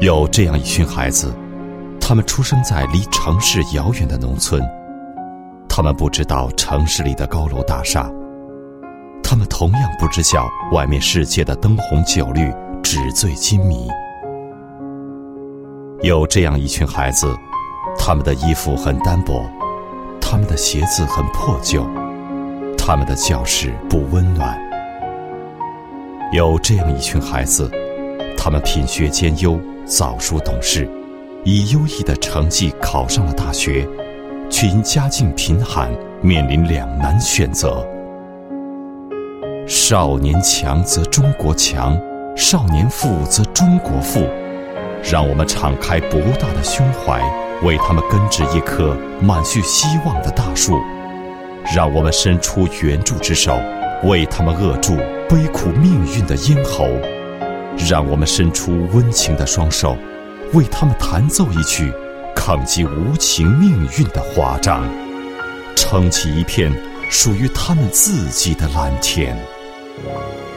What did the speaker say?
有这样一群孩子，他们出生在离城市遥远的农村，他们不知道城市里的高楼大厦，他们同样不知晓外面世界的灯红酒绿、纸醉金迷。有这样一群孩子，他们的衣服很单薄，他们的鞋子很破旧，他们的教室不温暖。有这样一群孩子，他们品学兼优，早熟懂事，以优异的成绩考上了大学，却因家境贫寒面临两难选择。少年强则中国强，少年富则中国富。让我们敞开博大的胸怀，为他们根植一棵满蓄希望的大树。让我们伸出援助之手，为他们扼住悲苦命运的咽喉。让我们伸出温情的双手，为他们弹奏一曲抗击无情命运的华章，撑起一片属于他们自己的蓝天。